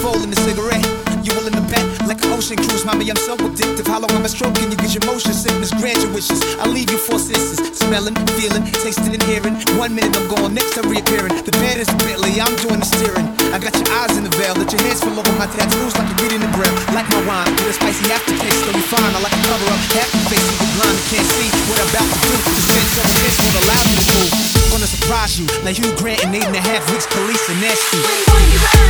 rolling a cigarette. You willing to bet like an ocean cruise, mommy, I'm so addictive. How long am I stroking you? Cause your motion sickness, grant your wishes. I'll leave you for sisters, smelling, feeling, tasting and hearing. 1 minute I'm gone, next I'm reappearing. The bed is Bentley, I'm doing the steering. I got your eyes in the veil, let your hands fall over my tattoos like you're reading the braille. Like my wine, with a spicy aftertaste, so you fine. I like to cover up half your face with the blind and can't see what I'm about to do. This bitch over this won't allow me to move. Gonna surprise you, like Hugh Grant in 8.5 weeks, police and nasty.